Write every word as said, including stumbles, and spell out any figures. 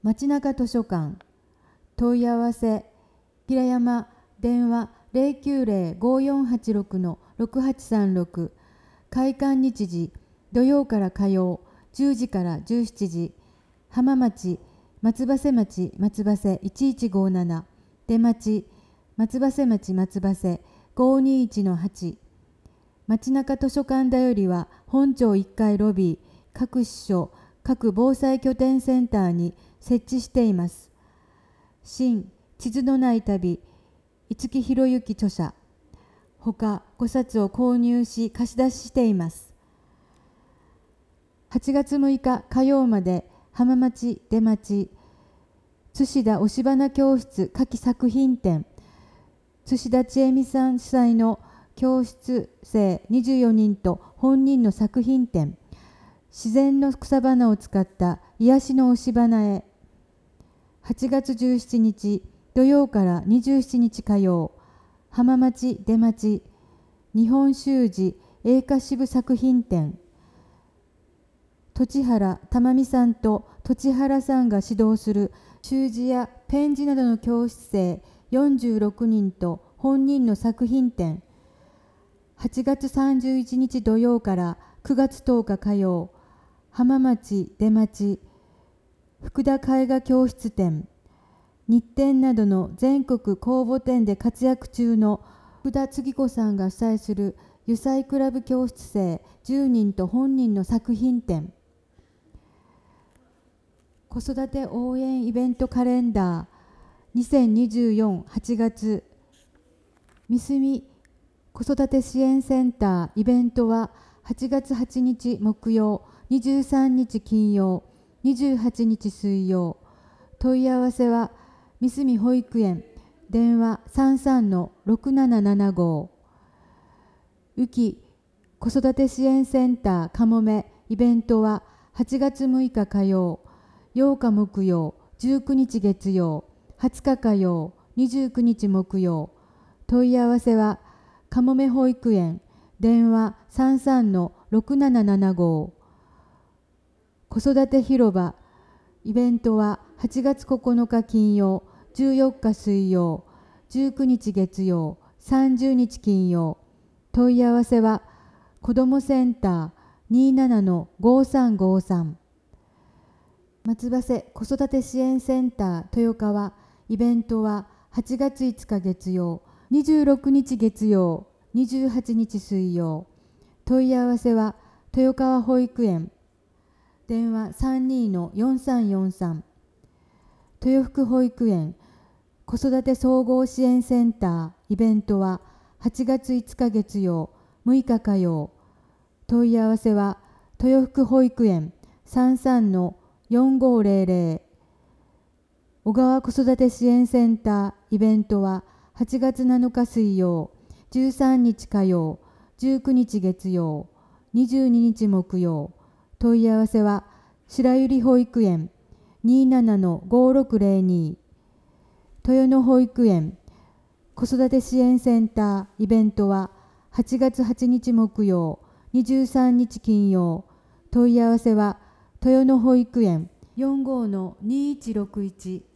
町中図書館。問い合わせ平山電話 ゼロきゅうゼロ ごーよんはちろく ろくはちさんろく。開館日時土曜から火曜じゅうじからじゅうしちじ。浜町松葉瀬町松葉瀬いちいちごなな。出町松葉瀬町松葉瀬ごーにーいちのはち。町中図書館だよりは本庁いっかいロビー各支所各防災拠点センターに設置しています。新地図のない旅五木博之著者ほかごさつを購入し貸し出ししています。はちがつむいか火曜まで浜町出町津田押し花教室夏季作品展津田千恵美さん主催の教室生にじゅうよにんと本人の作品展自然の草花を使った癒しの押し花へはちがつじゅうしちにち土曜からにじゅうしちにち火曜浜町出町日本習字栄華支部作品展栃原珠美さんと栃原さんが指導する習字やペン字などの教室生よんじゅうろくにんと本人の作品展はちがつさんじゅういちにち土曜からくがつとおか火曜浜町出町福田絵画教室展日展などの全国公募展で活躍中の福田次子さんが主催する油彩クラブ教室生じゅうにんと本人の作品展子育て応援イベントカレンダーにせんにじゅうよんはちがつ三住子育て支援センターイベントははちがつはちにち木曜にじゅうさんにち金曜にじゅうはちにち水曜問い合わせは三住保育園電話 さんさんのろくななななご 宇木子育て支援センターかもめイベントははちがつむいか火曜ようか木曜じゅうくにち月曜はつか火曜にじゅうくにち木曜問い合わせはかもめ保育園電話 さんさんのろくななななご 子育て広場イベントははちがつここのか金曜じゅうよっか水曜じゅうくにち月曜さんじゅうにち金曜問い合わせは子どもセンター にじゅうななのごさんごさん 松葉瀬子育て支援センター豊川イベントははちがついつか月曜にじゅうろくにち月曜にじゅうはちにち水曜問い合わせは豊川保育園電話 さんにーのよんさんよんさん 豊福保育園子育て総合支援センターイベントははちがついつか月曜むいか火曜問い合わせは豊福保育園 さんさんのよんごーぜろぜろ 小川子育て支援センターイベントははちがつなのか水曜じゅうさんにち火曜じゅうくにち月曜にじゅうににち木曜問い合わせは白百合保育園 にじゅうななのごろくぜろに 豊野保育園子育て支援センターイベントははちがつはちにち木曜にじゅうさんにち金曜問い合わせは豊野保育園よんごーのにいちろくいち